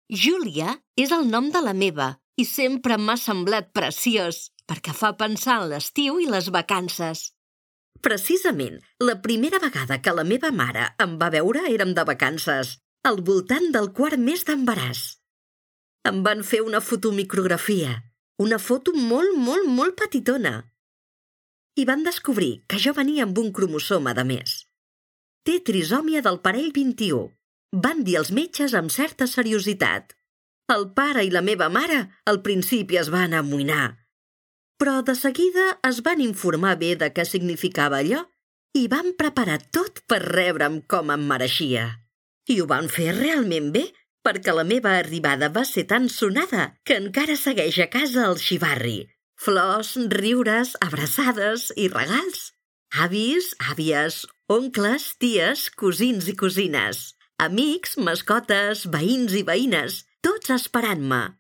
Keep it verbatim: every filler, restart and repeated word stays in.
Júlia és el nom de la meva i sempre m'ha semblat preciós perquè fa pensar en l'estiu i les vacances. Precisament, la primera vegada que la meva mare em va veure érem de vacances, al voltant del quart mes d'embaràs. Em van fer una fotomicrografia, una foto molt, molt, molt petitona. I van descobrir que jo venia amb un cromosoma de més. Té trisòmia del parell vint-i-u, van dir els metges amb certa seriositat. El pare i la meva mare al principi es van amoïnar, però de seguida es van informar bé de què significava allò i van preparar tot per rebre'm com em mereixia. I ho van fer realment bé, perquè la meva arribada va ser tan sonada que encara segueix a casa el xivarri. Flors, riures, abraçades i regals. Avis, àvies, oncles, ties, cosins i cosines. Amics, mascotes, veïns i veïnes, tots esperant-me.